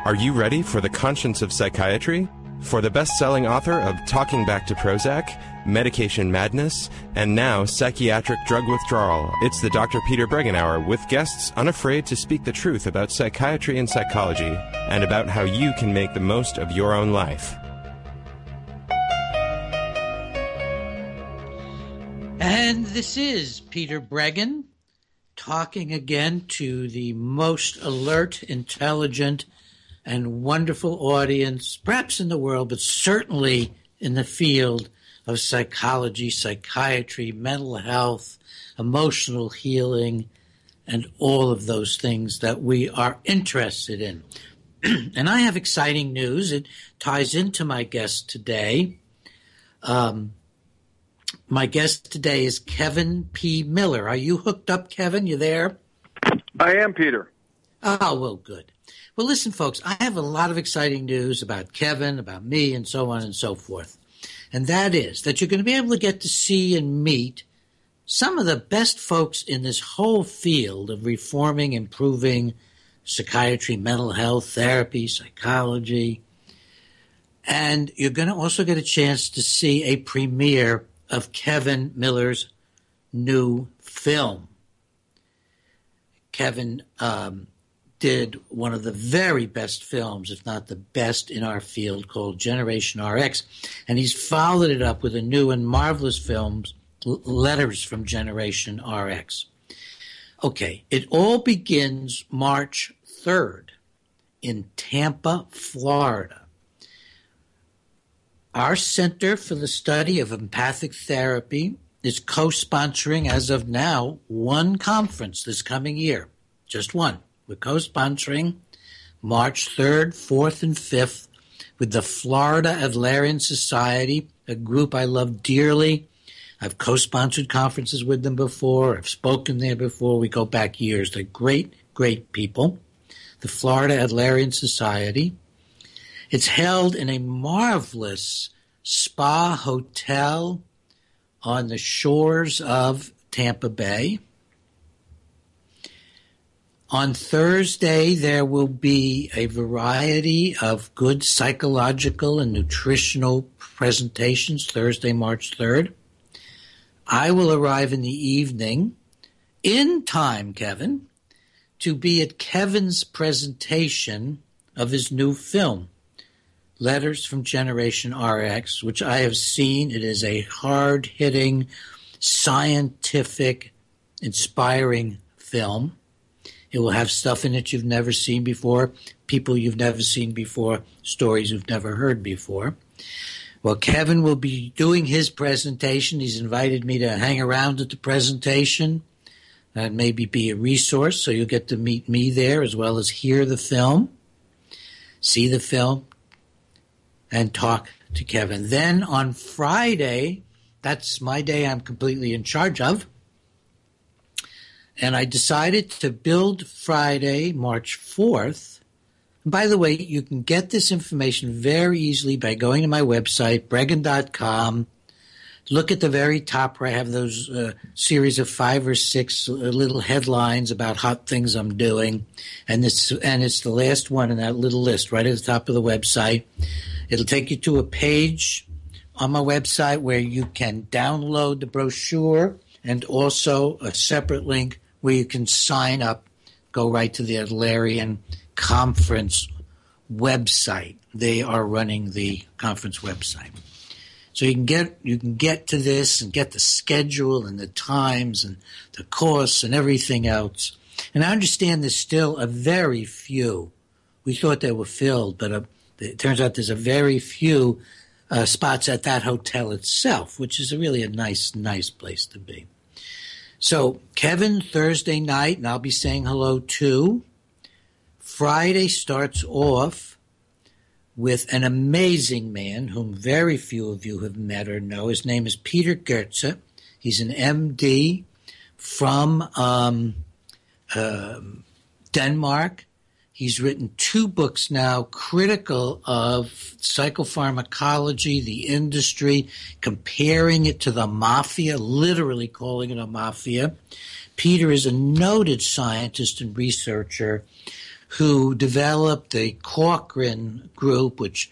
Are you ready for the conscience of psychiatry? For the best-selling author of Talking Back to Prozac, Medication Madness, and now Psychiatric Drug Withdrawal, it's the Dr. Peter Breggin Hour with guests unafraid to speak the truth about psychiatry and psychology, and about how you can make the most of your own life. And this is Peter Breggin talking again to the most alert, intelligent, and wonderful audience, perhaps in the world, but certainly in the field of psychology, psychiatry, mental health, emotional healing, and all of those things that we are interested in. And I have exciting news. It ties into my guest today. My guest today is Kevin P. Miller. Are you hooked up, Kevin? You there? I am, Peter. Oh, well, good. Well, listen, folks, I have a lot of exciting news about Kevin, about me, and so on and so forth. And that is that you're going to be able to get to see and meet some of the best folks in this whole field of reforming, improving psychiatry, mental health, therapy, psychology. And you're going to also get a chance to see a premiere of Kevin Miller's new film. Kevin did one of the very best films, if not the best in our field, called Generation RX. And he's followed it up with a new and marvelous film, Letters from Generation RX. Okay, it all begins March 3rd in Tampa, Florida. Our Center for the Study of Empathic Therapy is co-sponsoring, as of now, one conference this coming year, just one. We're co-sponsoring March 3rd, 4th, and 5th with the Florida Adlerian Society, a group I love dearly. I've co-sponsored conferences with them before. I've spoken there before. We go back years. They're great, great people. The Florida Adlerian Society. It's held in a marvelous spa hotel on the shores of Tampa Bay. On Thursday, there will be a variety of good psychological and nutritional presentations, Thursday, March 3rd. I will arrive in the evening, in time, Kevin, to be at Kevin's presentation of his new film, Letters from Generation RX, which I have seen. It is a hard-hitting, scientific, inspiring film. It will have stuff in it you've never seen before, people you've never seen before, stories you've never heard before. Well, Kevin will be doing his presentation. He's invited me to hang around at the presentation and maybe be a resource, so you'll get to meet me there as well as hear the film, see the film, and talk to Kevin. Then on Friday, that's my day I'm completely in charge of, and I decided to build Friday, March 4th. And by the way, you can get this information very easily by going to my website, breggin.com. Look at the very top where I have those series of 5 or 6 little headlines about hot things I'm doing. And it's the last one in that little list right at the top of the website. It'll take you to a page on my website where you can download the brochure and also a separate link where you can sign up, go right to the Adlerian conference website. They are running the conference website. So you can get to this and get the schedule and the times and the course and everything else. And I understand there's still a very few. We thought they were filled, but it turns out there's a very few spots at that hotel itself, which is really a nice place to be. So Kevin, Thursday night, and I'll be saying hello too. Friday starts off with an amazing man whom very few of you have met or know. His name is Peter Goetze. He's an MD from Denmark. He's written 2 books now critical of psychopharmacology, the industry, comparing it to the mafia, literally calling it a mafia. Peter is a noted scientist and researcher who developed the Cochrane Group, which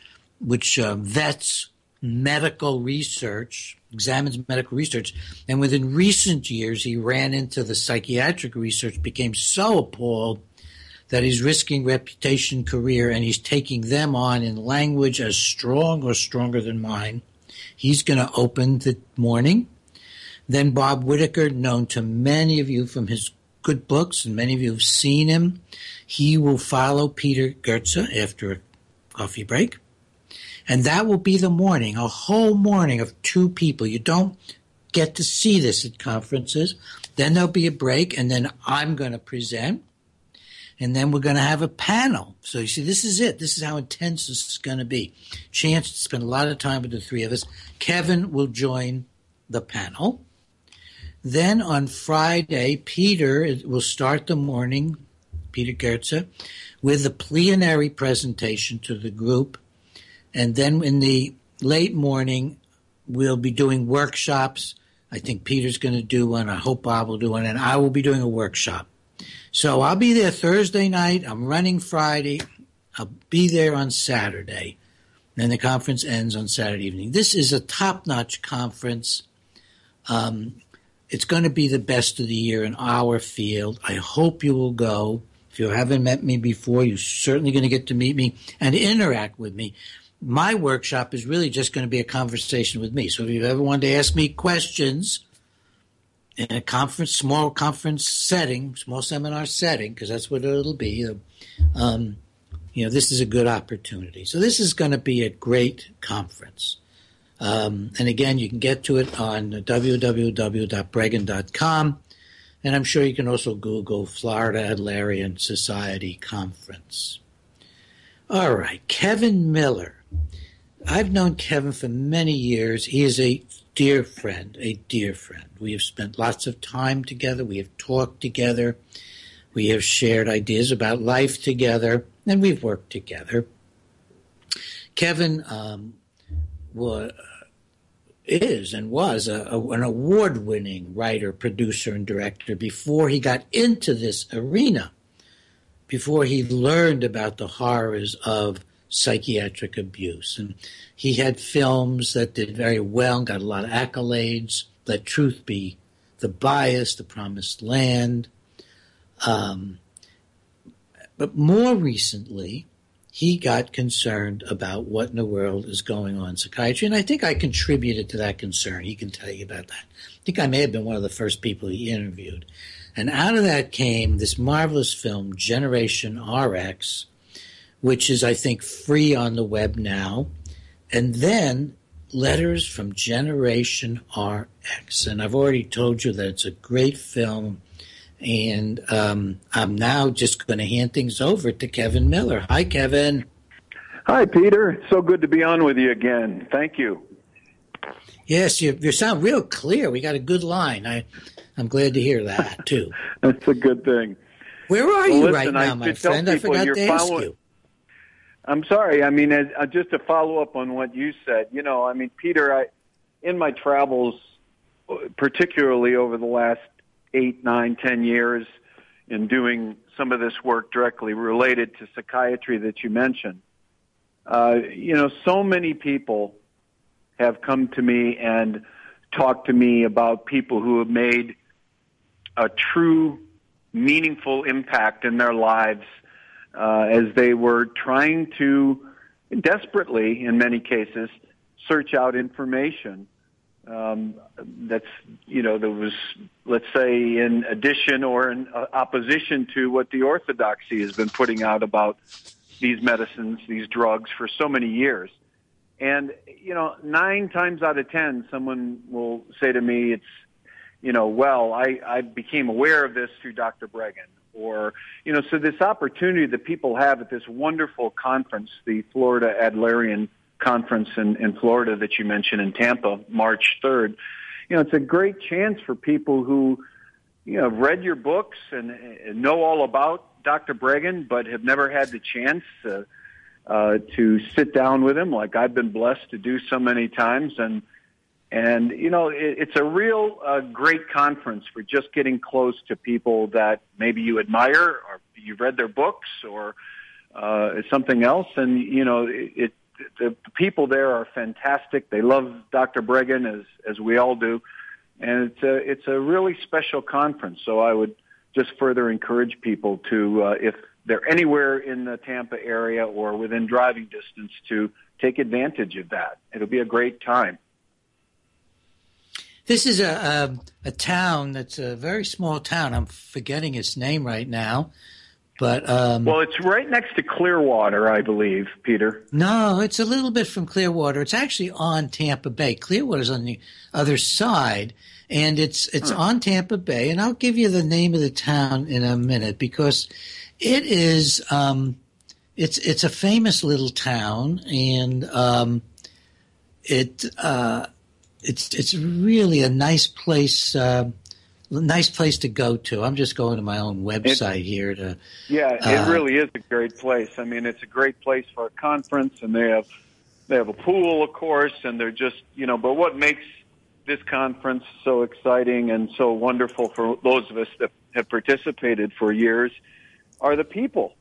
vets medical research, examines medical research, and within recent years he ran into the psychiatric research, became so appalled that he's risking reputation, career, and he's taking them on in language as strong or stronger than mine. He's going to open the morning. Then Bob Whitaker, known to many of you from his good books, and many of you have seen him. He will follow Peter Goertze after a coffee break. And that will be the morning, a whole morning of two people. You don't get to see this at conferences. Then there'll be a break, and then I'm going to present. And then we're going to have a panel. So you see, this is it. This is how intense this is going to be. Chance to spend a lot of time with the three of us. Kevin will join the panel. Then on Friday, Peter will start the morning, Peter Goertze, with a plenary presentation to the group. And then in the late morning, we'll be doing workshops. I think Peter's going to do one. I hope Bob will do one. And I will be doing a workshop. So I'll be there Thursday night. I'm running Friday. I'll be there on Saturday. Then the conference ends on Saturday evening. This is a top-notch conference. It's going to be the best of the year in our field. I hope you will go. If you haven't met me before, you're certainly going to get to meet me and interact with me. My workshop is really just going to be a conversation with me. So if you ever want to ask me questions in a conference, small conference setting, small seminar setting, because that's what it'll be, this is a good opportunity. So this is going to be a great conference. And again, you can get to it on www.bregan.com. And I'm sure you can also Google Florida Adlerian Society Conference. All right, Kevin Miller. I've known Kevin for many years. He is a dear friend, We have spent lots of time together. We have talked together. We have shared ideas about life together, and we've worked together. Kevin is and was an award-winning writer, producer, and director before he got into this arena, before he learned about the horrors of psychiatric abuse. And he had films that did very well and got a lot of accolades. Let Truth Be the Bias, The Promised Land. But more recently, he got concerned about what in the world is going on in psychiatry. And I think I contributed to that concern. He can tell you about that. I think I may have been one of the first people he interviewed. And out of that came this marvelous film, Generation RX, which is, I think, free on the web now. And then Letters from Generation RX. And I've already told you that it's a great film. And I'm now just going to hand things over to Kevin Miller. Hi, Kevin. Hi, Peter. So good to be on with you again. Thank you. Yes, you sound real clear. We got a good line. I'm glad to hear that, too. That's a good thing. Where are you right now, my friend? I forgot to ask you. I'm sorry. I mean, just to follow up on what you said, Peter, in my travels, particularly over the last 8, 9, 10 years in doing some of this work directly related to psychiatry that you mentioned, so many people have come to me and talked to me about people who have made a true, meaningful impact in their lives as they were trying to desperately, in many cases, search out information that was, let's say, in addition or in opposition to what the orthodoxy has been putting out about these medicines, these drugs for so many years. And, 9 times out of 10, someone will say to me, I became aware of this through Dr. Bregan. Or, so this opportunity that people have at this wonderful conference, the Florida Adlerian Conference in Florida that you mentioned in Tampa, March 3rd, it's a great chance for people who, have read your books and know all about Dr. Bregan, but have never had the chance to sit down with him like I've been blessed to do so many times and And, it's a real great conference for just getting close to people that maybe you admire or you've read their books or something else. And, the people there are fantastic. They love Dr. Breggin as we all do. And it's a really special conference. So I would just further encourage people to, if they're anywhere in the Tampa area or within driving distance, to take advantage of that. It'll be a great time. This is a town that's a very small town. I'm forgetting its name right now. But well, it's right next to Clearwater, I believe, Peter. No, it's a little bit from Clearwater. It's actually on Tampa Bay. Clearwater's on the other side, and it's on Tampa Bay. And I'll give you the name of the town in a minute because it is it's a famous little town, and it's really a nice place. Nice place to go to. I'm just going to my own website here to. Yeah, it really is a great place. I mean, it's a great place for a conference, and they have a pool, of course, and they're just But what makes this conference so exciting and so wonderful for those of us that have participated for years are the people.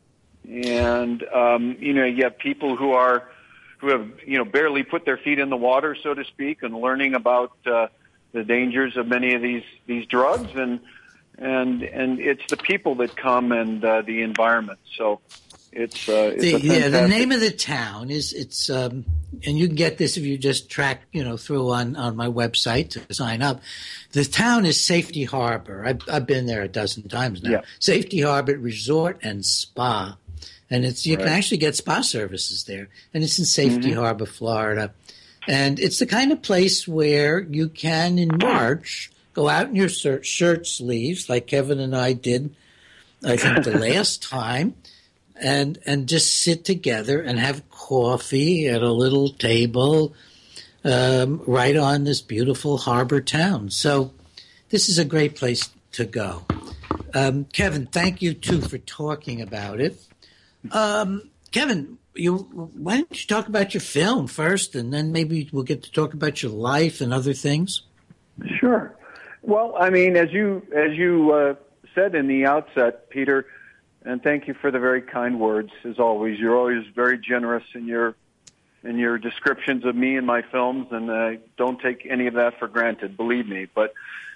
And you have people who have barely put their feet in the water, so to speak, and learning about the dangers of many of these drugs, and it's the people that come and the environment. So it's the name of the town is and you can get this if you just track through on my website to sign up. The town is Safety Harbor. I've been there a dozen times now. Yeah. Safety Harbor Resort and Spa, and you can actually get spa services there, and it's in Safety Harbor, Florida. And it's the kind of place where you can, in March, go out in your shirt sleeves, like Kevin and I did, I think, the last time, and just sit together and have coffee at a little table right on this beautiful harbor town. So this is a great place to go. Kevin, thank you, too, for talking about it. Kevin, why don't you talk about your film first, and then maybe we'll get to talk about your life and other things? Sure. Well, I mean, as you said in the outset, Peter, and thank you for the very kind words, as always. You're always very generous in your descriptions of me and my films, and I don't take any of that for granted, believe me. But,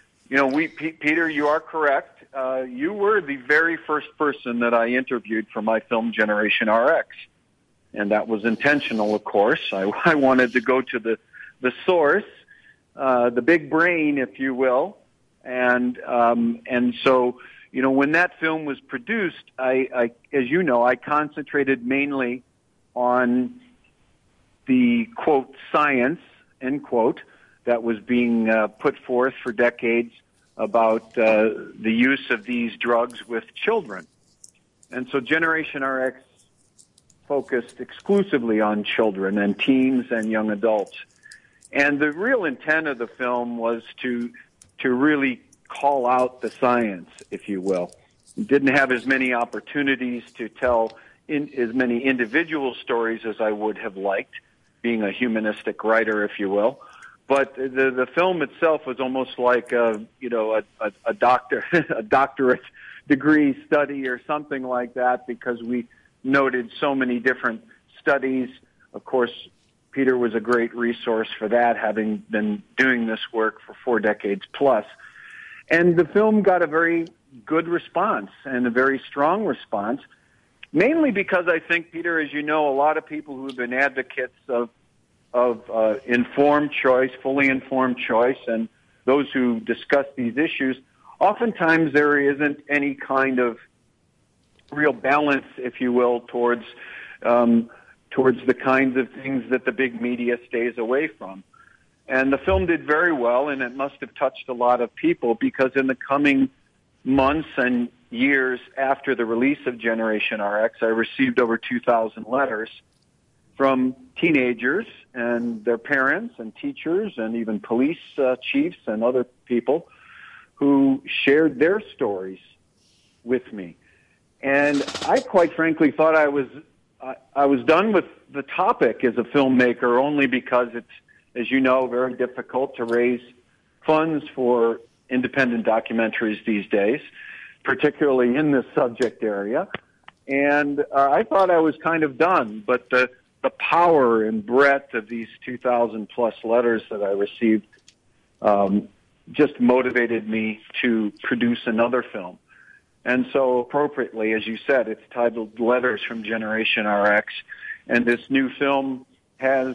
Peter, you are correct. You were the very first person that I interviewed for my film Generation RX. And that was intentional, of course. I wanted to go to the source, the big brain, if you will. And so, when that film was produced, I as you know, I concentrated mainly on the, quote, science, end quote, that was being put forth for decades about the use of these drugs with children. And so Generation RX focused exclusively on children and teens and young adults. And the real intent of the film was to really call out the science, if you will. Didn't have as many opportunities to tell as many individual stories as I would have liked, being a humanistic writer, if you will. But the film itself was almost like a doctorate degree study or something like that, because we noted so many different studies. Of course, Peter was a great resource for that, having been doing this work for 4 decades plus. And the film got a very good response and a very strong response, mainly because I think, Peter, as you know, a lot of people who have been advocates of informed choice, fully informed choice, and those who discuss these issues, oftentimes there isn't any kind of real balance, if you will, towards the kinds of things that the big media stays away from. And the film did very well, and it must have touched a lot of people, because in the coming months and years after the release of Generation RX, I received over 2,000 letters from teenagers and their parents and teachers and even police chiefs and other people who shared their stories with me. And I quite frankly thought I was done with the topic as a filmmaker, only because as you know, very difficult to raise funds for independent documentaries these days, particularly in this subject area. And I thought I was kind of done, but the power and breadth of these 2,000-plus letters that I received just motivated me to produce another film. And so appropriately, as you said, it's titled Letters from Generation RX. And this new film has,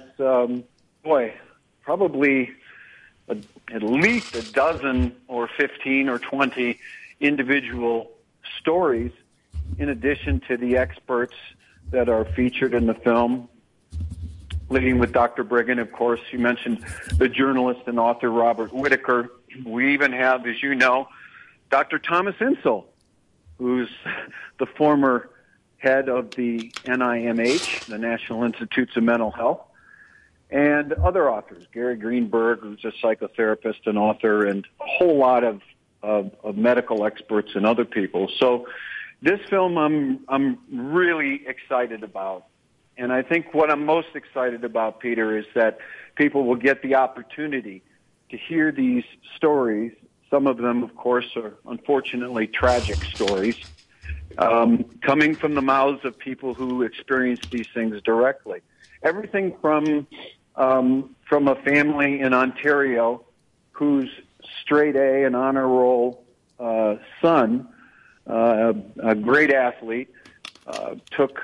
probably at least a dozen or 15 or 20 individual stories in addition to the experts that are featured in the film, leading with Dr. Breggin, of course. You mentioned the journalist and author Robert Whitaker. We even have, as you know, Dr. Thomas Insel, who's the former head of the NIMH, the National Institutes of Mental Health, and other authors, Gary Greenberg, who's a psychotherapist and author, and a whole lot of medical experts and other people. So this film I'm really excited about. And I think what I'm most excited about, Peter, is that people will get the opportunity to hear these stories. Some of them, of course, are unfortunately tragic stories, coming from the mouths of people who experience these things directly. Everything from a family in Ontario whose straight A and honor roll son, a great athlete, took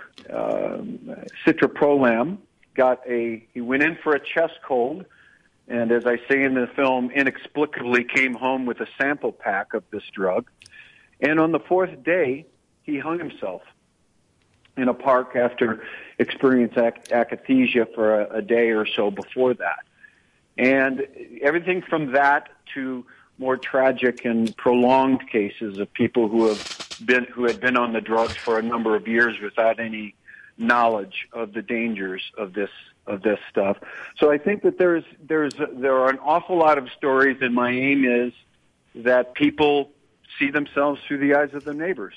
citraprolam, he went in for a chest cold, and as I say in the film, inexplicably came home with a sample pack of this drug. And on the fourth day, he hung himself in a park after experiencing akathisia for a day or so before that. And everything from that to more tragic and prolonged cases of people who had been on the drugs for a number of years without any knowledge of the dangers of this stuff. So I think that there are an awful lot of stories, and my aim is that people see themselves through the eyes of their neighbors.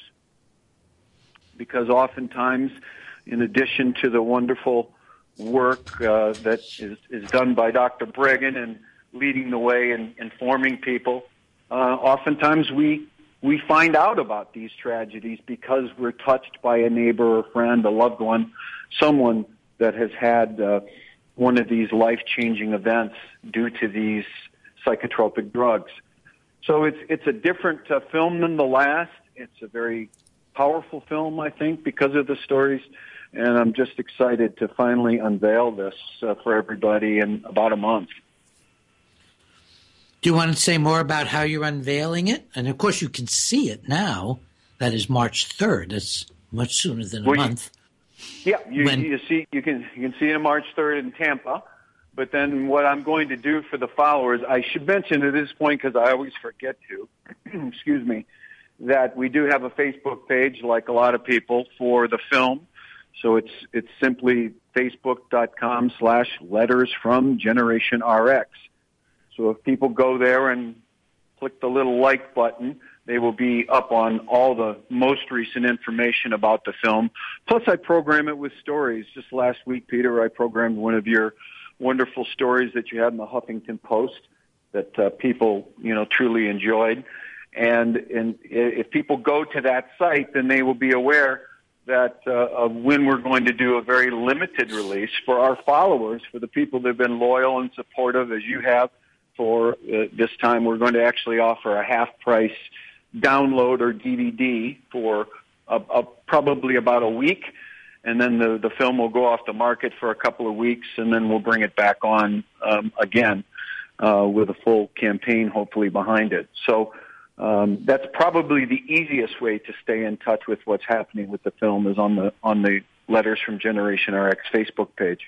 Because oftentimes, in addition to the wonderful work that is done by Dr. Breggin and leading the way and informing people, oftentimes we find out about these tragedies because we're touched by a neighbor, a friend, a loved one, someone that has had one of these life-changing events due to these psychotropic drugs. So it's a different film than the last. It's a very powerful film, I think, because of the stories, and I'm just excited to finally unveil this for everybody in about a month. Do you want to say more about how you're unveiling it? And of course, you can see it now. That is March 3rd. That's much sooner than a month. You can see it on March 3rd in Tampa. But then what I'm going to do for the followers, I should mention at this point because I always forget to, excuse me, that we do have a Facebook page, like a lot of people, for the film. So it's simply facebook.com/lettersfromgenerationrx. So if people go there and click the little like button, they will be up on all the most recent information about the film. Plus, I program it with stories. Just last week, Peter, I programmed one of your wonderful stories that you had in the Huffington Post that people, truly enjoyed. And if people go to that site, then they will be aware that of when we're going to do a very limited release for our followers, for the people that have been loyal and supportive, as you have. For this time, we're going to actually offer a half-price download or DVD for probably about a week, and then the film will go off the market for a couple of weeks, and then we'll bring it back on again with a full campaign, hopefully, behind it. So that's probably the easiest way to stay in touch with what's happening with the film is on the Letters from Generation RX Facebook page.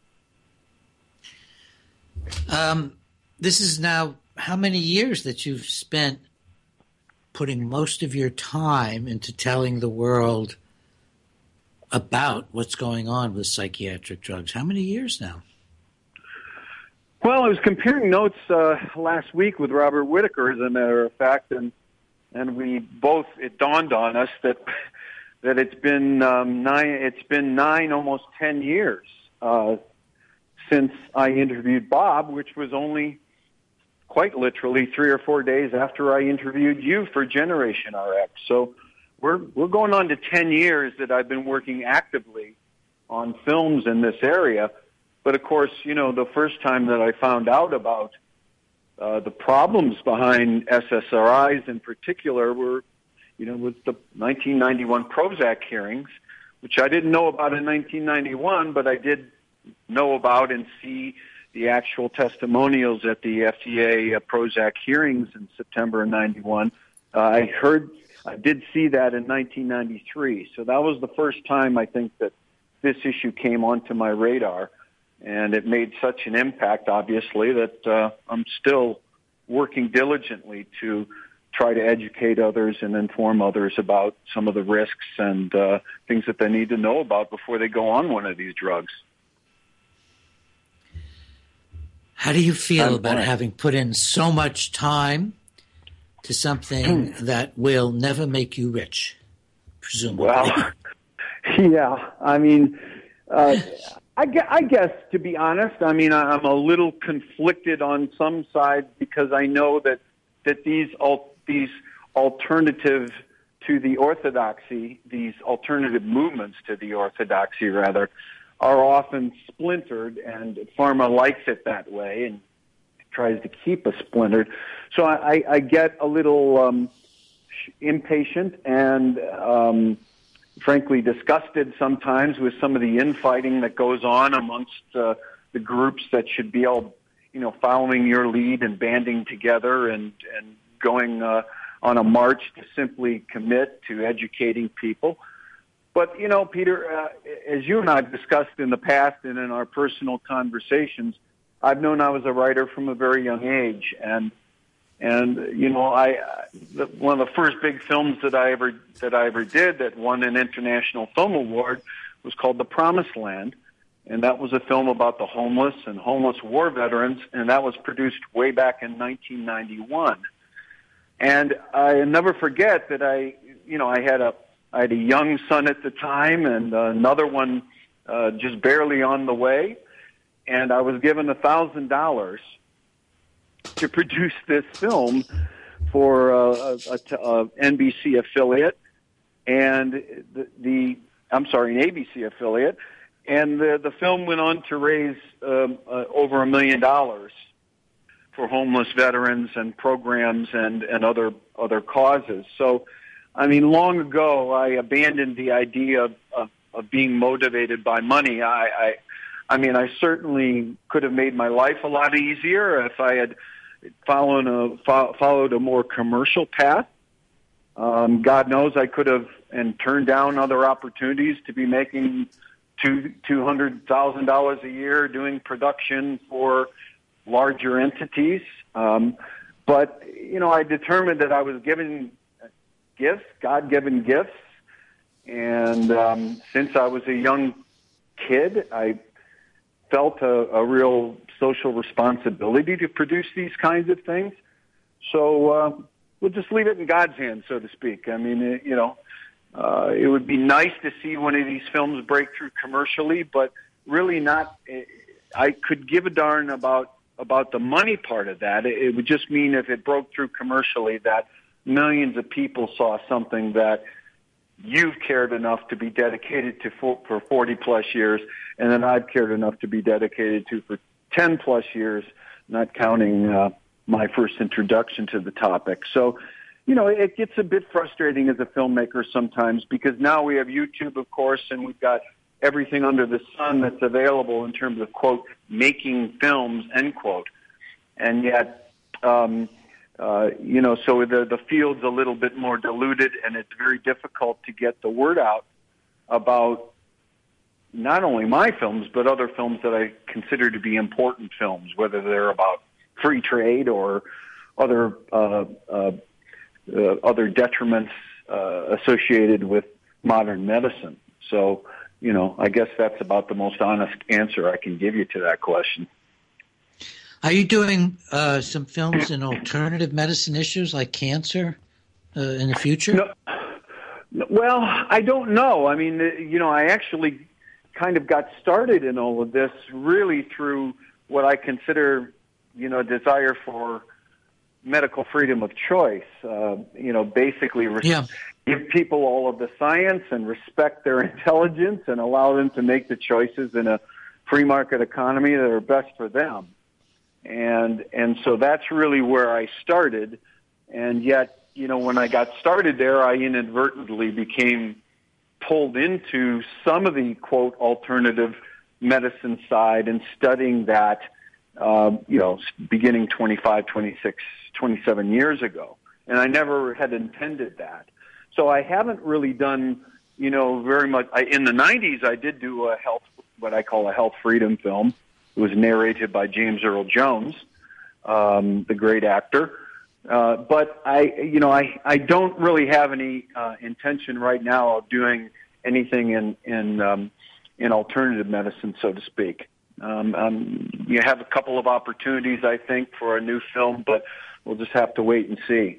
This is now how many years that you've spent putting most of your time into telling the world about what's going on with psychiatric drugs? How many years now? Well, I was comparing notes last week with Robert Whitaker, as a matter of fact, and it dawned on us that it's been nine, almost 10 years since I interviewed Bob, which was only quite literally 3 or 4 days after I interviewed you for Generation RX. So we're going on to 10 years that I've been working actively on films in this area. But of course, the first time that I found out about the problems behind SSRIs in particular were, with the 1991 Prozac hearings, which I didn't know about in 1991, but I did know about and see the actual testimonials at the FDA Prozac hearings in September of 91. I did see that in 1993. So that was the first time I think that this issue came onto my radar. And it made such an impact, obviously, that I'm still working diligently to try to educate others and inform others about some of the risks and things that they need to know about before they go on one of these drugs. How do you feel about having put in so much time to something that will never make you rich, presumably? Well, yeah, I mean... I guess, to be honest, I'm a little conflicted on some sides because I know that these alternative to the orthodoxy, these alternative movements to the orthodoxy, rather, are often splintered, and pharma likes it that way and tries to keep us splintered. So I get a little impatient and frankly disgusted sometimes with some of the infighting that goes on amongst the groups that should be all, following your lead and banding together and going on a march to simply commit to educating people. But, Peter, as you and I have discussed in the past and in our personal conversations, I've known I was a writer from a very young age, and one of the first big films that I ever did that won an International Film Award was called The Promised Land, and that was a film about the homeless and homeless war veterans, and that was produced way back in 1991. And I never forget that I had a young son at the time and another one just barely on the way, and I was given $1,000 to produce this film for a NBC affiliate and an ABC affiliate, and the film went on to raise over $1 million for homeless veterans and programs and other causes. So, long ago I abandoned the idea of being motivated by money. I certainly could have made my life a lot easier if I had followed a more commercial path. God knows I could have and turned down other opportunities to be making $200,000 a year doing production for larger entities. But I determined that I was given gifts, God-given gifts, and since I was a young kid, I felt a real social responsibility to produce these kinds of things. So we'll just leave it in God's hands, so to speak. It would be nice to see one of these films break through commercially, but really not. I could give a darn about the money part of that. It would just mean if it broke through commercially that millions of people saw something that you've cared enough to be dedicated to for 40 plus years, and then I've cared enough to be dedicated to for 10 plus years, not counting my first introduction to the topic. So, it gets a bit frustrating as a filmmaker sometimes because now we have YouTube, of course, and we've got everything under the sun that's available in terms of, quote, making films, end quote. And yet, so the field's a little bit more diluted, and it's very difficult to get the word out about not only my films, but other films that I consider to be important films, whether they're about free trade or other detriments associated with modern medicine. So, I guess that's about the most honest answer I can give you to that question. Are you doing some films in alternative medicine issues like cancer in the future? No. Well, I don't know. I actually kind of got started in all of this really through what I consider, a desire for medical freedom of choice. Basically give people all of the science and respect their intelligence and allow them to make the choices in a free market economy that are best for them. And so that's really where I started. And yet, when I got started there, I inadvertently became pulled into some of the, quote, alternative medicine side and studying that, beginning 25, 26, 27 years ago. And I never had intended that. So I haven't really done, very much. In the 90s, I did do what I call a health freedom film. It was narrated by James Earl Jones, the great actor. But I don't really have any intention right now of doing anything in alternative medicine, so to speak. You have a couple of opportunities, I think, for a new film, but we'll just have to wait and see.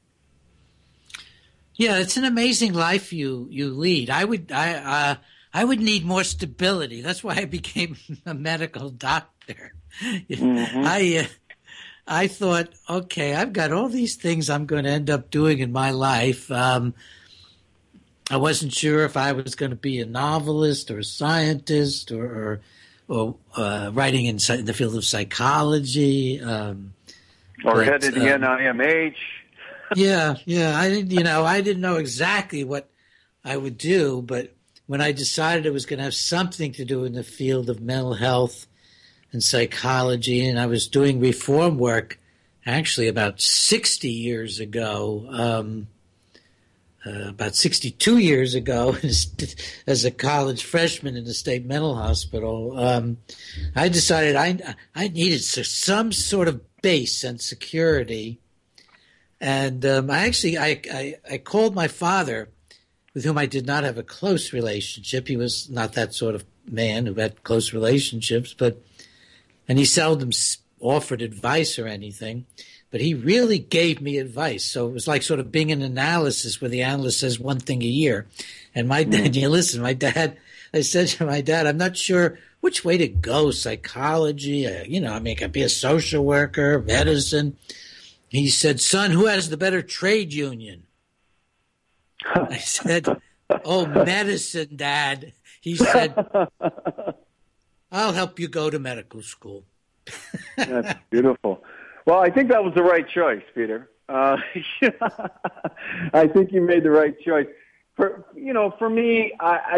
Yeah, it's an amazing life you lead. I would need more stability. That's why I became a medical doctor. Mm-hmm. I thought, okay, I've got all these things I'm going to end up doing in my life. I wasn't sure if I was going to be a novelist or a scientist or writing in the field of psychology. Or headed the NIMH. Yeah. I didn't know exactly what I would do, but when I decided it was going to have something to do in the field of mental health and psychology, and I was doing reform work actually about 60 years ago, about 62 years ago as a college freshman in the state mental hospital. I decided I needed some sort of base and security. And I called my father, with whom I did not have a close relationship. He was not that sort of man who had close relationships, and he seldom offered advice or anything, but he really gave me advice. So it was like sort of being an analysis where the analyst says one thing a year. And my dad, I said to my dad, I'm not sure which way to go, psychology, I could be a social worker, medicine. He said, son, who has the better trade union? I said, oh, medicine, Dad. He said, I'll help you go to medical school. That's beautiful. Well, I think that was the right choice, Peter. I think you made the right choice. For me,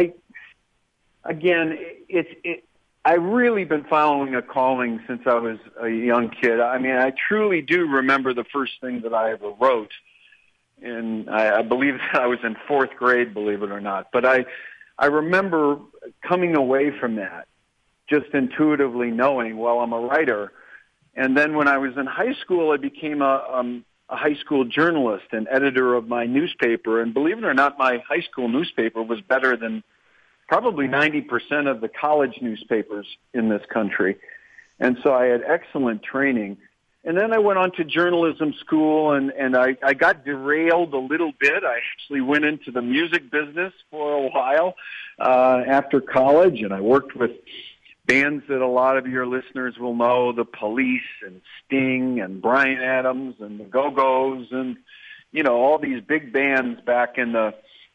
I've really been following a calling since I was a young kid. I mean, I truly do remember the first thing that I ever wrote. And I believe that I was in fourth grade, believe it or not. But I remember coming away from that, just intuitively knowing, well, I'm a writer. And then when I was in high school, I became a high school journalist and editor of my newspaper. And believe it or not, my high school newspaper was better than probably 90% of the college newspapers in this country. And so I had excellent training. And then I went on to journalism school, and I got derailed a little bit. I actually went into the music business for a while after college, and I worked with bands that a lot of your listeners will know, the Police and Sting and Bryan Adams and the Go-Go's and, all these big bands back in the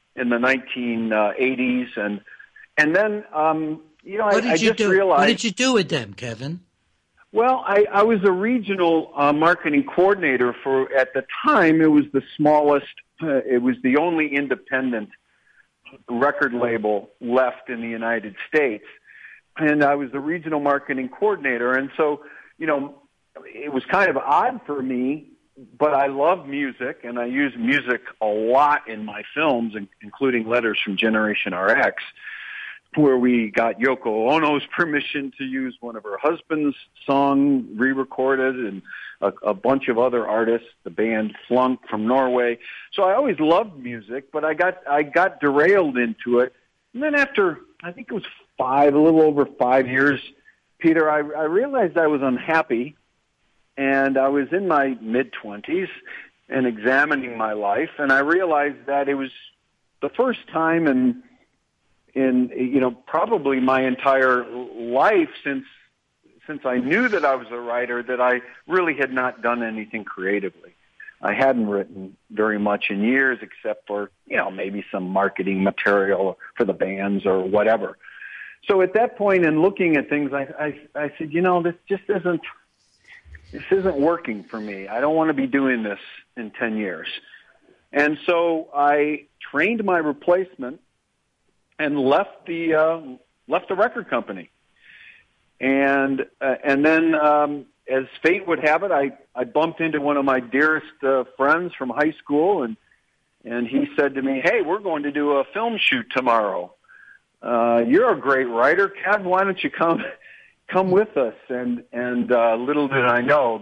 1980s. And then, I just realized... What did you do with them, Kevin? Well, I was a regional marketing coordinator at the time, it was the smallest, it was the only independent record label left in the United States. And I was the regional marketing coordinator. And so, it was kind of odd for me, but I love music, and I use music a lot in my films, including Letters from Generation RX, where we got Yoko Ono's permission to use one of her husband's song re-recorded, and a bunch of other artists, the band Flunk from Norway. So I always loved music, but I got derailed into it. And then after, I think it was a little over 5 years, Peter, I realized I was unhappy, and I was in my mid-20s and examining my life, and I realized that it was the first time in probably my entire life since I knew that I was a writer, that I really had not done anything creatively. I hadn't written very much in years, except for, maybe some marketing material for the bands or whatever. So at that point, in looking at things, I said, this just isn't working for me. I don't want to be doing this in 10 years. And so I trained my replacement and left the record company. And then, as fate would have it, I bumped into one of my dearest friends from high school, and he said to me, "Hey, we're going to do a film shoot tomorrow. You're a great writer, Kev. Why don't you come with us?" And little did I know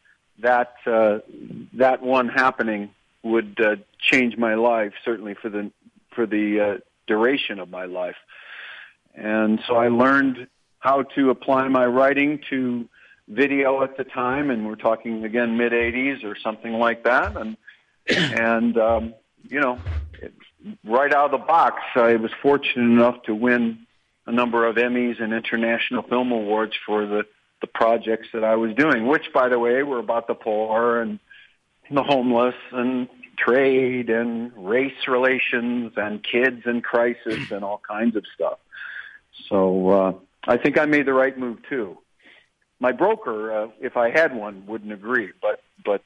that one happening would change my life, certainly for the duration of my life. And so I learned how to apply my writing to video at the time, and we're talking again mid-'80s or something like that. And right out of the box, I was fortunate enough to win a number of Emmys and International Film Awards for the projects that I was doing, which, by the way, were about the poor and the homeless and trade and race relations and kids in crisis and all kinds of stuff. So I think I made the right move too. My broker, if I had one, wouldn't agree, but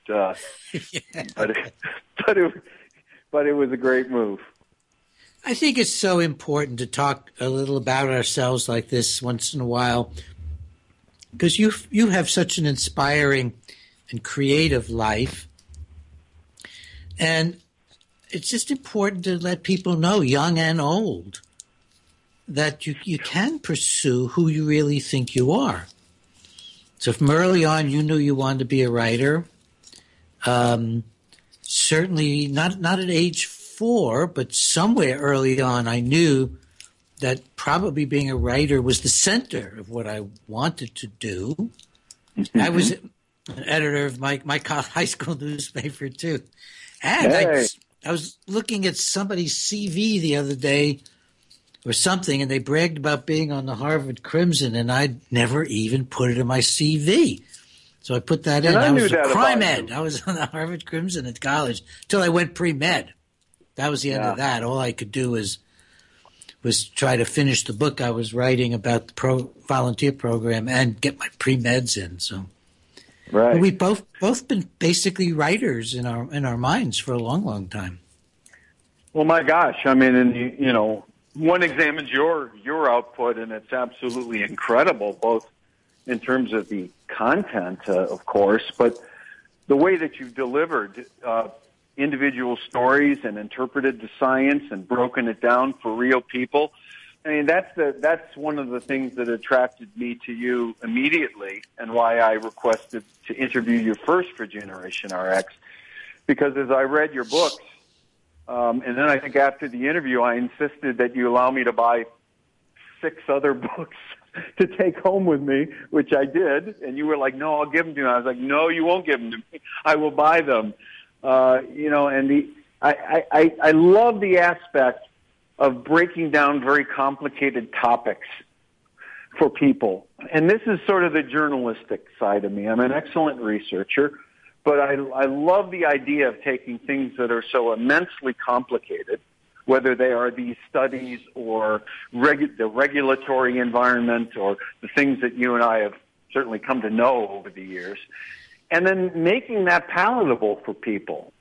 it was a great move. I think it's so important to talk a little about ourselves like this once in a while, because you have such an inspiring and creative life, and it's just important to let people know, young and old, that you can pursue who you really think you are. So from early on, you knew you wanted to be a writer. Certainly not at age 4, but somewhere early on, I knew that probably being a writer was the center of what I wanted to do. I was an editor of my high school newspaper too. And hey. I was looking at somebody's CV the other day or something, and they bragged about being on the Harvard Crimson, and I'd never even put it in my CV. So I put that in. I was a crime ed. I was on the Harvard Crimson at college until I went pre-med. That was the end of that. All I could do was try to finish the book I was writing about the volunteer program and get my pre-meds in. So right. We've both been basically writers in our minds for a long, long time. Well, my gosh, I mean, and one examines your output, and it's absolutely incredible, both in terms of the content, of course, but the way that you've delivered individual stories and interpreted the science and broken it down for real people. I mean, that's one of the things that attracted me to you immediately, and why I requested to interview you first for Generation RX, because as I read your books, and then I think after the interview, I insisted that you allow me to buy 6 other books to take home with me, which I did. And you were like, "No, I'll give them to you." I was like, "No, you won't give them to me. I will buy them." And I love the aspect of breaking down very complicated topics for people. And this is sort of the journalistic side of me. I'm an excellent researcher, but I love the idea of taking things that are so immensely complicated, whether they are these studies or the regulatory environment or the things that you and I have certainly come to know over the years, and then making that palatable for people.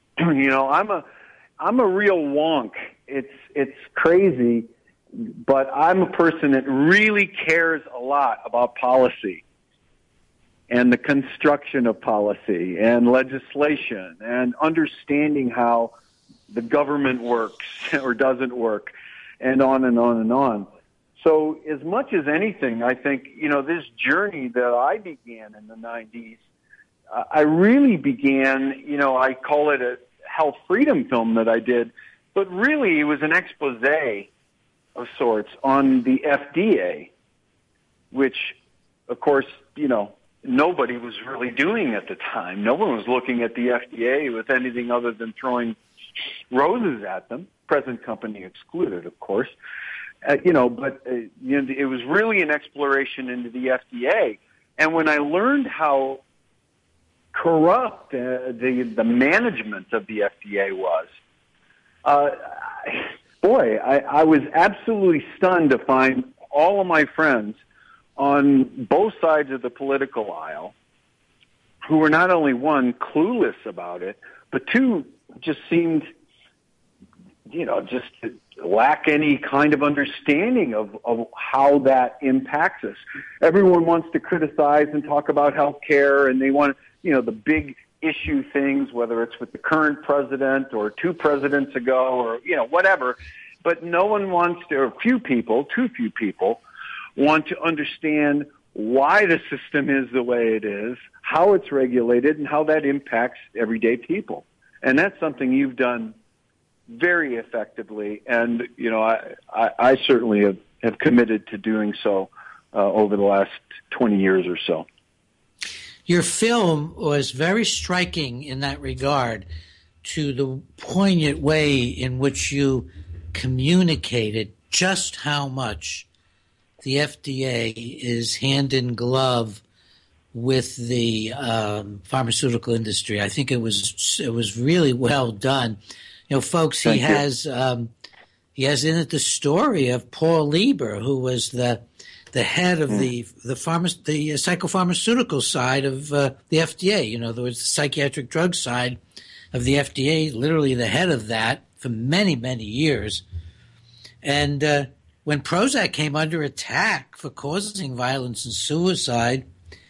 I'm a real wonk. It's crazy, but I'm a person that really cares a lot about policy and the construction of policy and legislation and understanding how the government works or doesn't work, and on and on and on. So as much as anything, I think, this journey that I began in the 90s, I really began, I call it a health freedom film that I did, but really it was an expose of sorts on the FDA, which, of course, nobody was really doing at the time. No one was looking at the FDA with anything other than throwing roses at them, present company excluded, of course. It was really an exploration into the FDA. And when I learned how corrupt the management of the FDA was, I was absolutely stunned to find all of my friends on both sides of the political aisle who were not only, one, clueless about it, but two, just seemed, just to lack any kind of understanding of how that impacts us. Everyone wants to criticize and talk about health care, and they want, the big issue things, whether it's with the current president or two presidents ago or, whatever. But no one wants to, or too few people, want to understand why the system is the way it is, how it's regulated, and how that impacts everyday people. And that's something you've done very effectively, and I certainly have committed to doing so over the last 20 years or so. Your film was very striking in that regard, to the poignant way in which you communicated just how much the FDA is hand in glove with the pharmaceutical industry. I think it was really well done. Folks, he has in it the story of Paul Lieber, who was the head of the psychopharmaceutical side of the FDA. There was the psychiatric drug side of the FDA, literally the head of that for many, many years. And when Prozac came under attack for causing violence and suicide,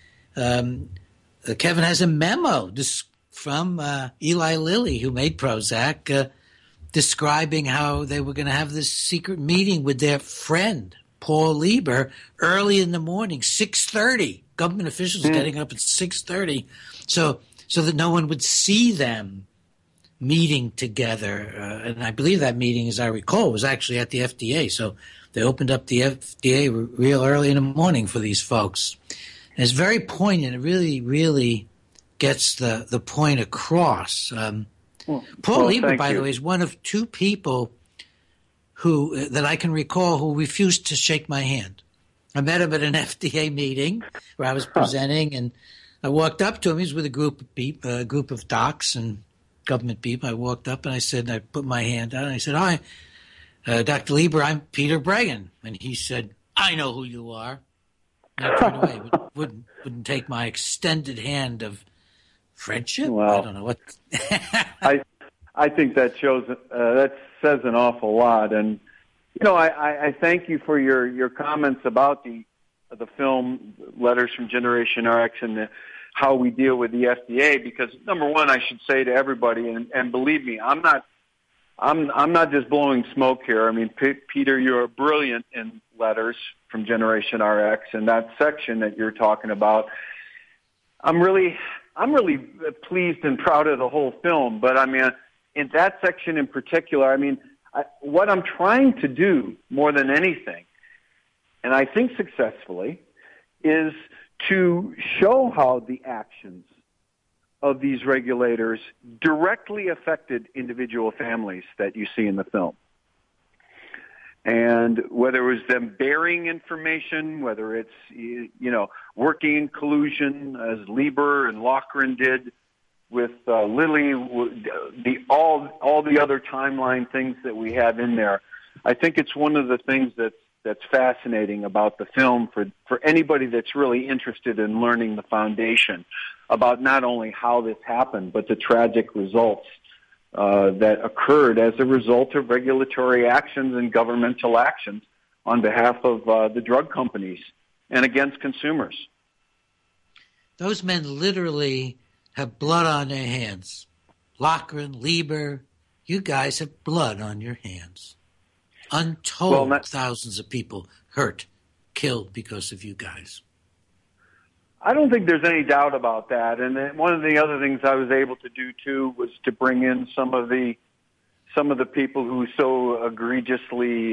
Kevin has a memo from Eli Lilly, who made Prozac, describing how they were going to have this secret meeting with their friend, Paul Lieber, early in the morning, 6:30. Government officials getting up at 6:30, so that no one would see them meeting together. And I believe that meeting, as I recall, was actually at the FDA. So they opened up the FDA real early in the morning for these folks. And it's very poignant. It really, really gets the point across. Paul Lieber, by the way, is one of two people that I can recall who refused to shake my hand. I met him at an FDA meeting where I was presenting, and I walked up to him. He was with a group of docs and government people. I walked up and I put my hand out and I said, "Hi, Dr. Lieber, I'm Peter Breggin." And he said, "I know who you are." And I turned away. Wouldn't take my extended hand of friendship. Well, I don't know what. I think that says an awful lot. And I thank you for your comments about the film Letters from Generation RX and how we deal with the FDA. Because number one, I should say to everybody, and believe me, I'm not just blowing smoke here. I mean, Peter, you're brilliant in Letters from Generation RX, and that section that you're talking about. I'm really pleased and proud of the whole film, but I mean, in that section in particular, I mean, what I'm trying to do more than anything, and I think successfully, is to show how the actions of these regulators directly affected individual families that you see in the film. And whether it was them bearing information, whether it's, working in collusion as Lieber and Loughran did with Lilly, all the other timeline things that we have in there. I think it's one of the things that's fascinating about the film for anybody that's really interested in learning the foundation about not only how this happened, but the tragic results that occurred as a result of regulatory actions and governmental actions on behalf of the drug companies and against consumers. Those men literally have blood on their hands. Loughran, Lieber, you guys have blood on your hands. Untold thousands of people hurt, killed because of you guys. I don't think there's any doubt about that. And then one of the other things I was able to do too was to bring in some of the people who so egregiously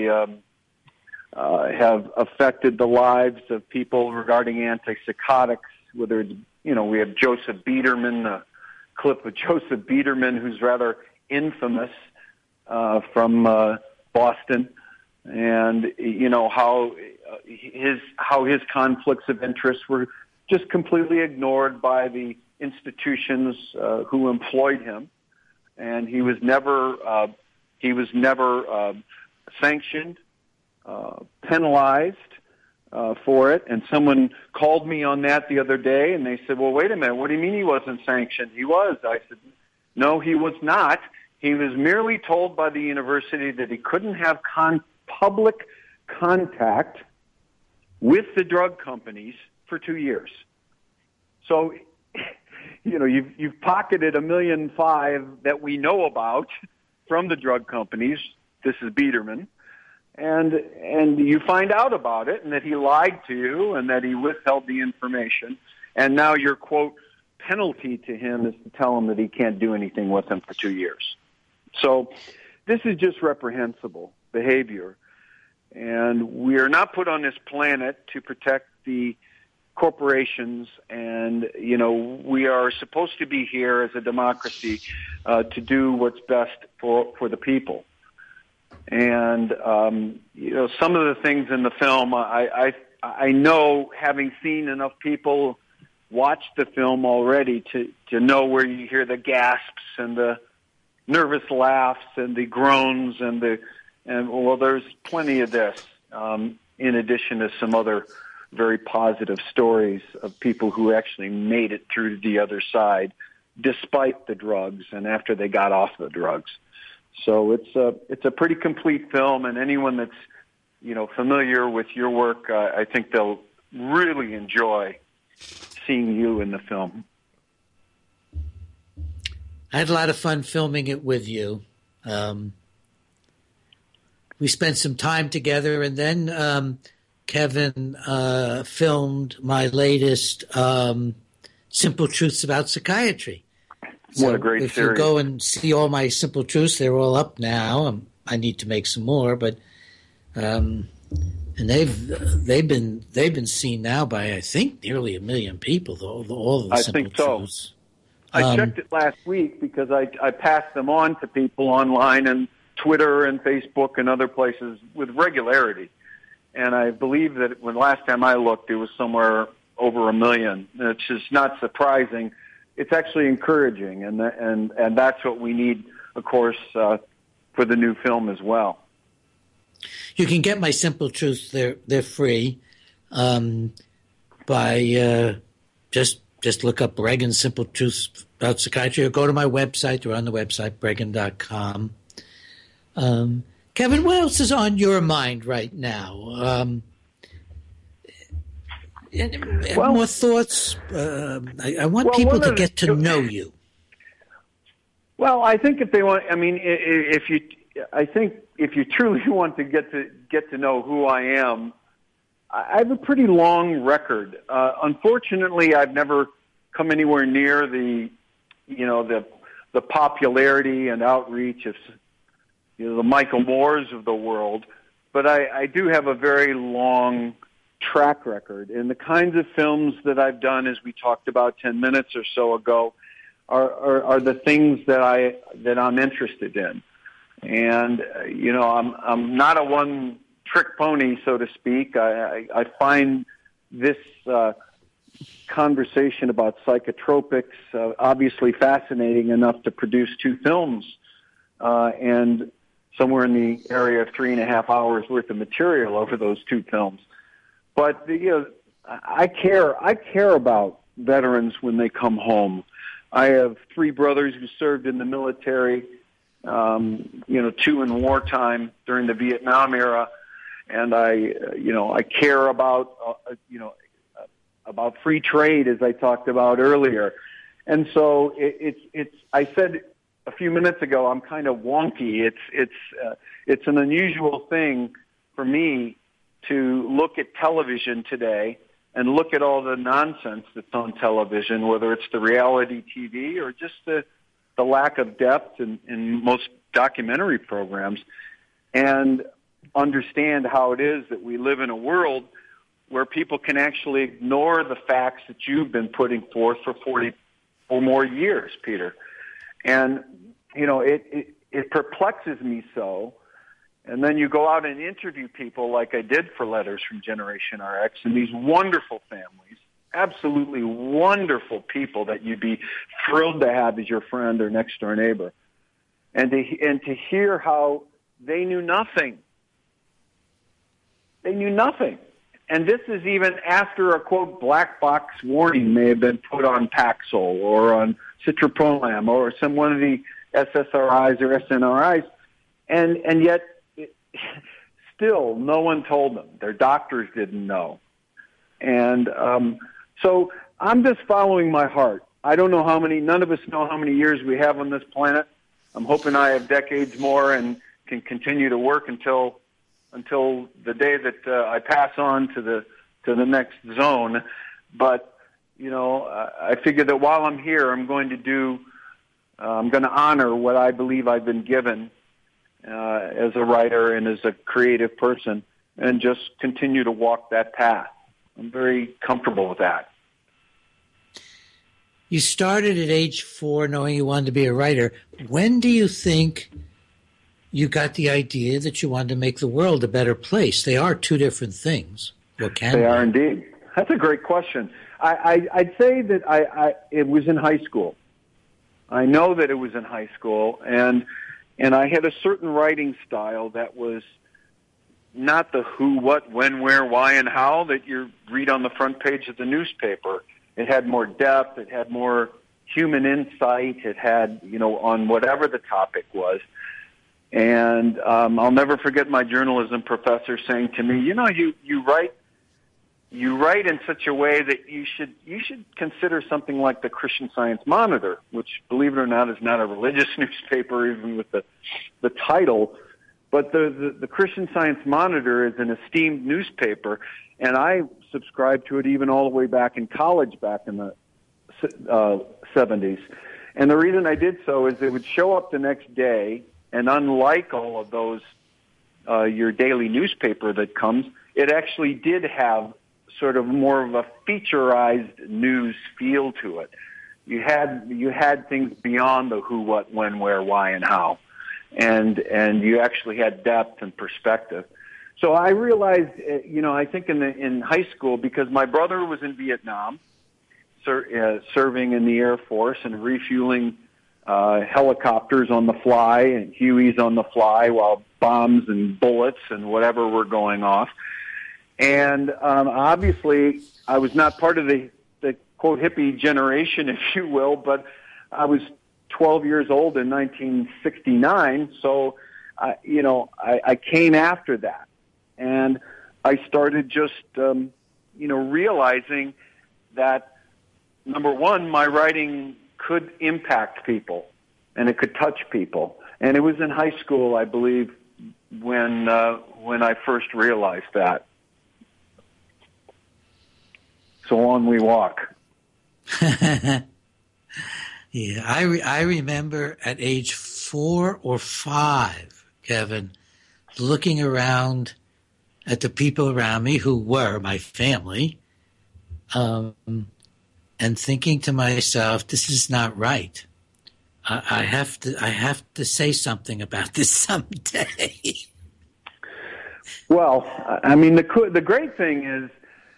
have affected the lives of people regarding antipsychotics. Whether it's, we have Joseph Biederman, the clip of Joseph Biederman, who's rather infamous from Boston, and how his conflicts of interest were just completely ignored by the institutions who employed him, and he was never sanctioned, penalized for it. And someone called me on that the other day, and they said, "Well, wait a minute. What do you mean he wasn't sanctioned?" He was. I said, "No, he was not. He was merely told by the university that he couldn't have public contact with the drug companies for 2 years." So, you've pocketed $1.5 million that we know about from the drug companies. This is Biederman. And you find out about it, and that he lied to you, and that he withheld the information. And now your, quote, penalty to him is to tell him that he can't do anything with him for 2 years. So this is just reprehensible behavior. And we are not put on this planet to protect the corporations, and we are supposed to be here as a democracy to do what's best for the people. And some of the things in the film, I know, having seen enough people watch the film already to know where you hear the gasps and the nervous laughs and the groans and there's plenty of this in addition to some other very positive stories of people who actually made it through to the other side despite the drugs and after they got off the drugs. So it's a pretty complete film, and anyone that's familiar with your work, I think they'll really enjoy seeing you in the film. I had a lot of fun filming it with you. We spent some time together, and then Kevin filmed my latest Simple Truths About Psychiatry. So what a great if series. you go and see all my Simple Truths, they're all up now. I need to make some more, but and they've been seen now by, I think, nearly 1 million people. All of the Simple Truths. I checked it last week because I passed them on to people online and Twitter and Facebook and other places with regularity. And I believe that when last time I looked, it was somewhere over 1 million. It's just not surprising. It's actually encouraging, and that's what we need, of course, for the new film as well. You can get my Simple Truths; they're free by just look up Bregan Simple Truths About Psychiatry, or go to my website. They're on the website, Bregan.com. Kevin, what else is on your mind right now? More thoughts? I want people to get to know you. Well, I think if they want, if you truly want to get to know who I am, I have a pretty long record. Unfortunately, I've never come anywhere near the popularity and outreach of the Michael Moores of the world, but I do have a very long track record, and the kinds of films that I've done, as we talked about 10 minutes or so ago, are the things that I'm interested in. And I'm not a one-trick pony, so to speak. I find this conversation about psychotropics obviously fascinating enough to produce 2 films and somewhere in the area of 3.5 hours worth of material over those 2 films. But I care about veterans when they come home. I have 3 brothers who served in the military, 2 in wartime during the Vietnam era, and I care about free trade, as I talked about earlier. And so I said a few minutes ago, I'm kind of wonky. It's an unusual thing for me to look at television today and look at all the nonsense that's on television, whether it's the reality TV or just the lack of depth in most documentary programs, and understand how it is that we live in a world where people can actually ignore the facts that you've been putting forth for 40 or more years, Peter. And, it perplexes me so. And then you go out and interview people like I did for Letters from Generation RX, and these wonderful families, absolutely wonderful people that you'd be thrilled to have as your friend or next door neighbor. And to hear how they knew nothing. They knew nothing. And this is even after a, quote, black box warning may have been put on Paxil or on Citropolam or one of the SSRIs or SNRIs. And yet, still, no one told them. Their doctors didn't know. And so I'm just following my heart. I don't know none of us know how many years we have on this planet. I'm hoping I have decades more and can continue to work until the day that I pass on to the next zone. But, I figure that while I'm here, I'm going to honor what I believe I've been given as a writer and as a creative person, and just continue to walk that path. I'm very comfortable with that. You started at age 4 knowing you wanted to be a writer. When do you think you got the idea that you wanted to make the world a better place? They are two different things. They are indeed. That's a great question. I'd say that it was in high school. I know that it was in high school, and I had a certain writing style that was not the who, what, when, where, why, and how that you read on the front page of the newspaper. It had more depth. It had more human insight. It had, on whatever the topic was. And I'll never forget my journalism professor saying to me, you write in such a way that you should consider something like the Christian Science Monitor, which, believe it or not, is not a religious newspaper, even with the title. But the Christian Science Monitor is an esteemed newspaper, and I subscribed to it even all the way back in college, back in the 70s. And the reason I did so is it would show up the next day, and unlike all of those, your daily newspaper that comes, it actually did have sort of more of a featurized news feel to it. You had things beyond the who, what, when, where, why, and how. And you actually had depth and perspective. So I realized, I think in high school, because my brother was in Vietnam, serving in the Air Force and refueling helicopters on the fly and Hueys on the fly while bombs and bullets and whatever were going off. And obviously, I was not part of the quote hippie generation, if you will, but I was 12 years old in 1969, so I came after that, and I started just realizing that, number one, my writing could impact people, and it could touch people, and it was in high school, I believe, when I first realized that. So on we walk. Yeah, I remember at age 4 or 5, Kevin, looking around at the people around me who were my family, and thinking to myself, "This is not right. I have to say something about this someday." Well, I mean, the great thing is,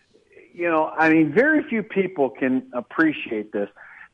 very few people can appreciate this.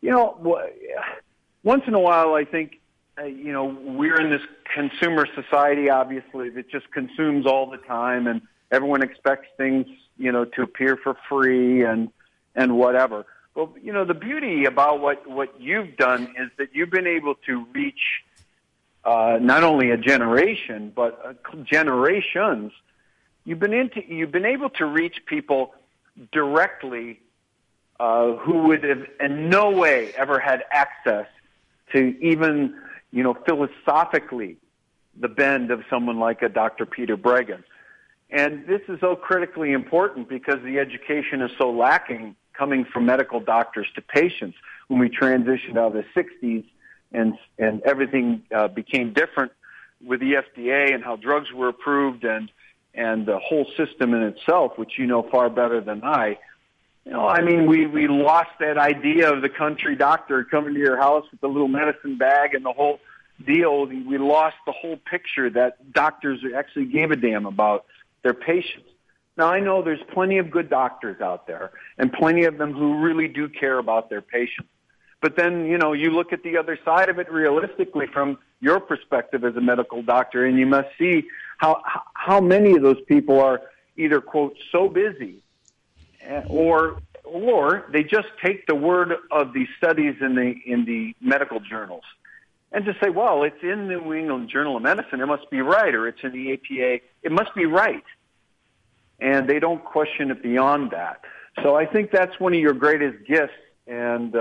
Once in a while, I think, we're in this consumer society, obviously, that just consumes all the time, and everyone expects things, to appear for free and whatever. Well, the beauty about what you've done is that you've been able to reach not only a generation, but generations. You've been able to reach people directly who would have in no way ever had access to even, philosophically the bend of someone like a Dr. Peter Breggin. And this is so critically important because the education is so lacking coming from medical doctors to patients when we transitioned out of the 60s and everything became different with the FDA and how drugs were approved and the whole system in itself, which you know far better than I. We lost that idea of the country doctor coming to your house with the little medicine bag and the whole deal, we lost the whole picture that doctors actually gave a damn about their patients. Now, I know there's plenty of good doctors out there and plenty of them who really do care about their patients. But then, you look at the other side of it realistically from your perspective as a medical doctor, and you must see how many of those people are either, quote, so busy or they just take the word of these studies in the medical journals and just say, well, it's in the New England Journal of Medicine, it must be right, or it's in the APA, it must be right. And they don't question it beyond that. So I think that's one of your greatest gifts. And,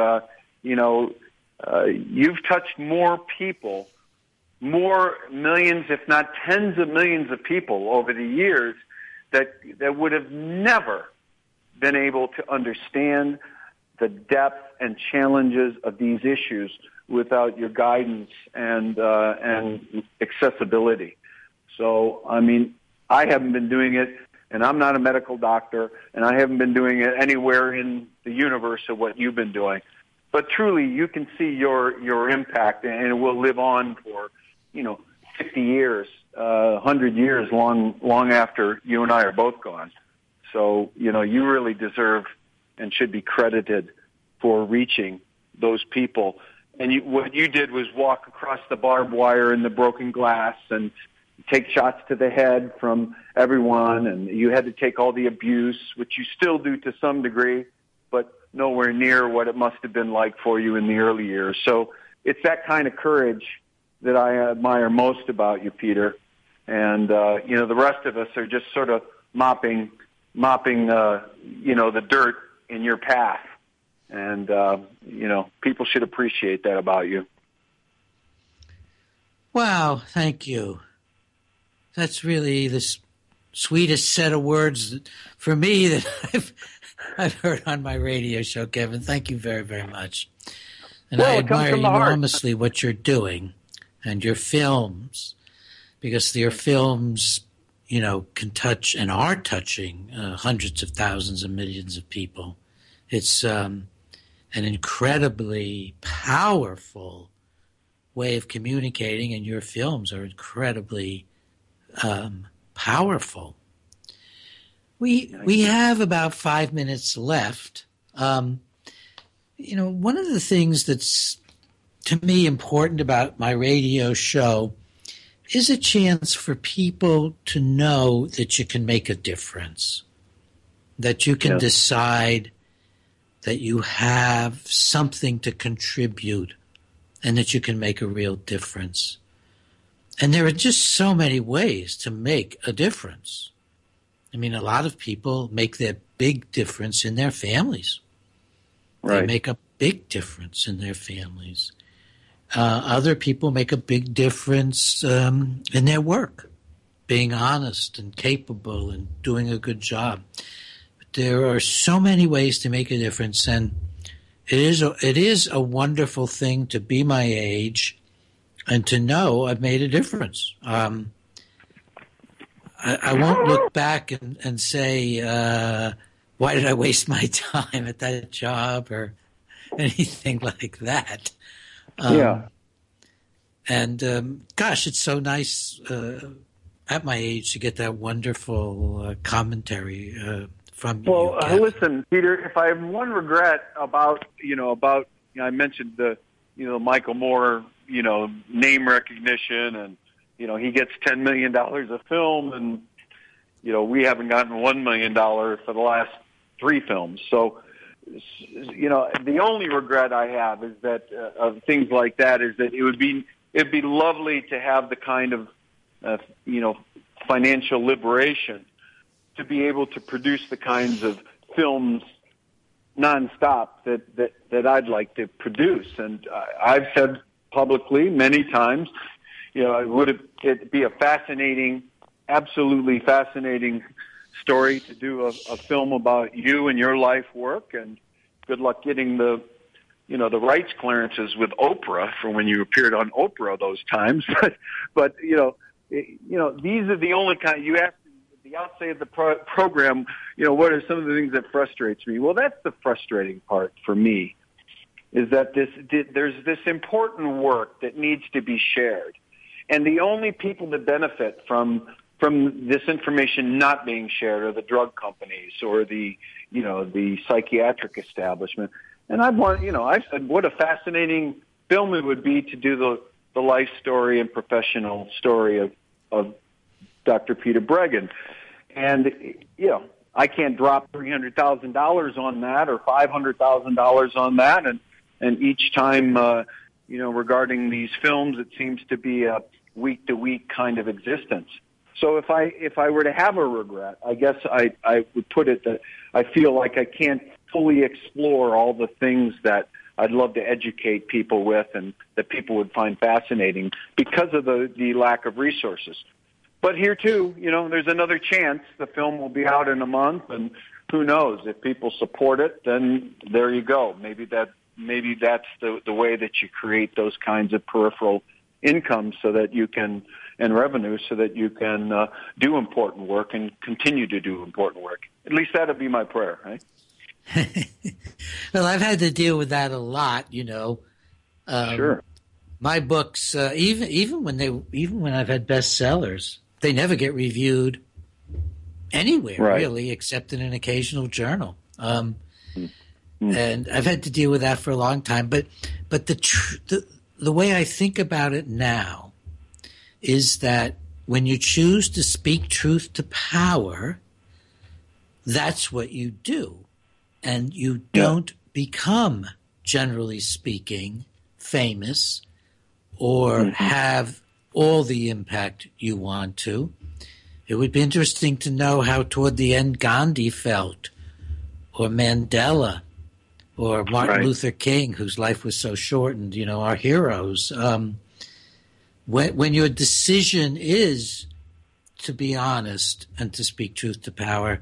you've touched more people, more millions, if not tens of millions of people over the years that would have never been able to understand the depth and challenges of these issues without your guidance and accessibility. So, I mean, I haven't been doing it, and I'm not a medical doctor, and I haven't been doing it anywhere in the universe of what you've been doing. But truly, you can see your impact, and it will live on for, 50 years, 100 years, long after you and I are both gone. So, you really deserve and should be credited for reaching those people. And what you did was walk across the barbed wire and the broken glass and take shots to the head from everyone, and you had to take all the abuse, which you still do to some degree, but nowhere near what it must have been like for you in the early years. So it's that kind of courage that I admire most about you, Peter. And, the rest of us are just sort of mopping, the dirt in your path. And, people should appreciate that about you. Wow, thank you. That's really the sweetest set of words for me that I've heard on my radio show, Kevin. Thank you very, very much. And I admire enormously what you're doing and your films, because your films, can touch and are touching hundreds of thousands and millions of people. It's an incredibly powerful way of communicating, and your films are incredibly powerful. We have about 5 minutes left. One of the things that's to me important about my radio show is a chance for people to know that you can make a difference, that you can decide that you have something to contribute and that you can make a real difference. And there are just so many ways to make a difference. I mean, a lot of people make their big difference in their families. Right. They make a big difference in their families. Other people make a big difference in their work, being honest and capable and doing a good job. But there are so many ways to make a difference, and it is a wonderful thing to be my age and to know I've made a difference. I won't look back and say, why did I waste my time at that job or anything like that. And gosh, it's so nice at my age to get that wonderful commentary from you. Well, listen, Peter, if I have one regret about I mentioned the Michael Moore name recognition, and he gets $10 million a film, and we haven't gotten $1 million for the last 3 films. So the only regret I have is that of things like that is that it'd be lovely to have the kind of financial liberation to be able to produce the kinds of films nonstop that I'd like to produce. And I've said publicly many times, it'd be a fascinating, absolutely fascinating story to do a film about you and your life work, and good luck getting the rights clearances with Oprah for when you appeared on Oprah those times. but these are the only kind. You asked at the outset of the program, what are some of the things that frustrates me? Well, that's the frustrating part for me, is that there's this important work that needs to be shared. And the only people that benefit from this information not being shared are the drug companies or the psychiatric establishment. And I said, what a fascinating film it would be to do the life story and professional story of Dr. Peter Breggin. And, I can't drop $300,000 on that or $500,000 on that. And each time, regarding these films, it seems to be a week-to-week kind of existence. So if I were to have a regret, I guess I would put it that I feel like I can't fully explore all the things that I'd love to educate people with and that people would find fascinating because of the lack of resources. But here, too, there's another chance. The film will be out in a month, and who knows? If people support it, then there you go. Maybe that's the way that you create those kinds of peripheral income so that you can, and revenue, so that you can do important work and continue to do important work. At least that would be my prayer, right? Well, I've had to deal with that a lot, Sure. My books, even when I've had bestsellers, they never get reviewed anywhere, right, really, except in an occasional journal. And I've had to deal with that for a long time. But the way I think about it now is that when you choose to speak truth to power, that's what you do. And you don't become, generally speaking, famous or have all the impact you want to. It would be interesting to know how toward the end Gandhi felt, or Mandela, or Martin Luther King, whose life was so shortened, our heroes. When your decision is to be honest and to speak truth to power,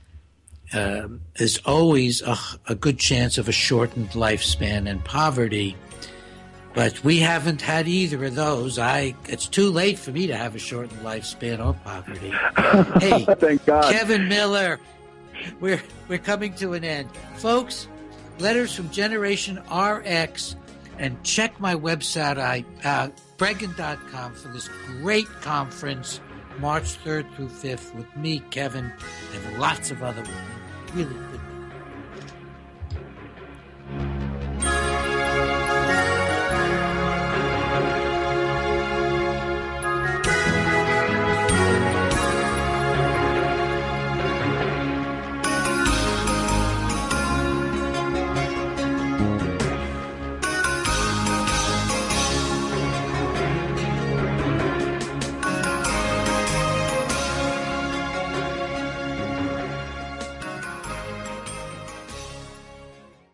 there's always a good chance of a shortened lifespan and poverty. But we haven't had either of those. It's too late for me to have a shortened lifespan or poverty. Hey, thank God. Kevin Miller, we're coming to an end. Folks, Letters from Generation RX, and check my website, Breggin.com, for this great conference, March 3rd through 5th, with me, Kevin, and lots of other really good people.